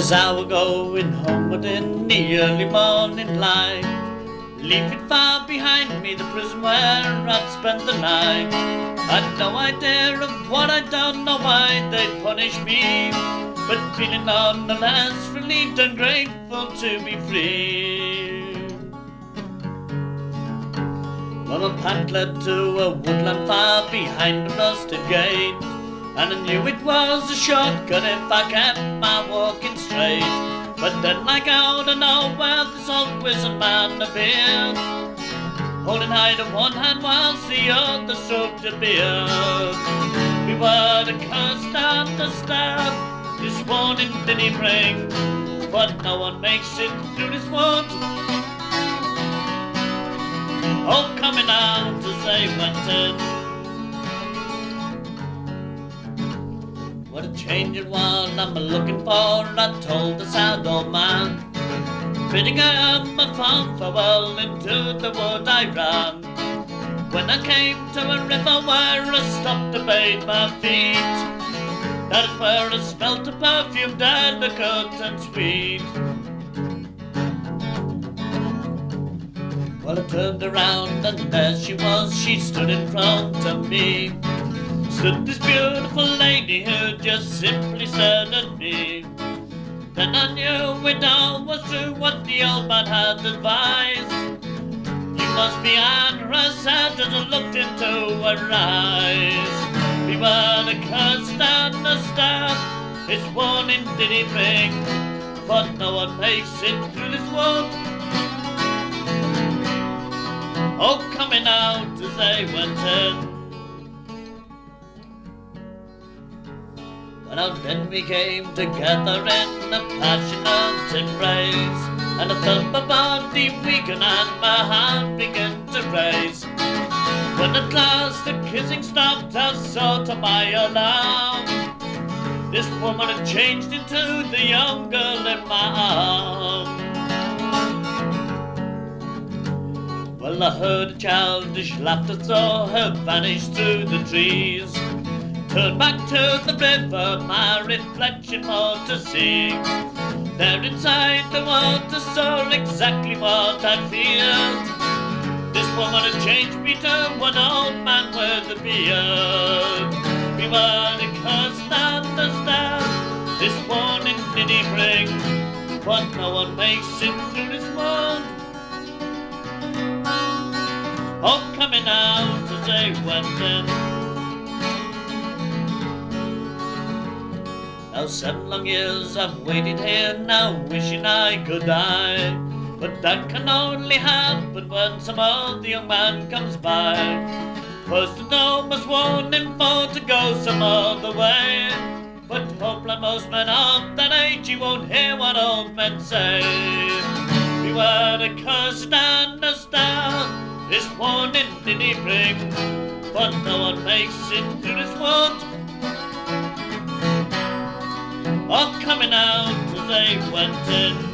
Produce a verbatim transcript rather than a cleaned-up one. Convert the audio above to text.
As I were going homeward in the early morning light, leaving far behind me the prison where I'd spent the night. I'd no idea of what I'd done, nor why they'd punish me, but feeling none the less relieved and grateful to be free. Well, my path led to a woodland far behind a rusted gate, and I knew it was a shortcut if I kept my walking straight. But then, like out of nowhere, this old wizard man appeared, holding high to one hand whilst the other stroked a beard. We were the cursed and the stab, this warning did he bring, but no one makes it through this wood. Oh, coming out as they went in. What a change it was I'm looking for, I told the sad old man. Bidding him a fond farewell, into the wood I ran. When I came to a river where I stopped to bathe my feet, that is where I smelt a perfume delicate and sweet. Well, I turned around and there she was, she stood in front of me. Stood this beautiful lady who just simply stared at me. Then I knew it all was true what the old man had advised. You must be Anne, I said as I looked into her eyes. We were the cursed and the stab, its warning did he bring, but no one makes it through this wood. Oh, coming out as they went in. Well, then we came together in a passionate embrace, and I felt my body weaken and my heart began to race. When at last the kissing stopped, I saw to my alarm this woman had changed into the young girl in my arms. Well, I heard a childish laughter, saw her vanish through the trees. Turned back to the river, my reflection more to see. There inside the water saw exactly what I feared. This woman had changed me to one old man with a beard. We were the cursed and the stab, this warning did he bring, but no one makes it through this world. Oh, coming out as they went in. Now seven long years I've waited here, now wishing I could die, but that can only happen when some other young man comes by. First to know must warn him for to go some other way, but hope like most men of that age he won't hear what old men say. We were the cursed and the stab, this warning did he bring, but no one makes it through this wood. Oh, coming out as they went in.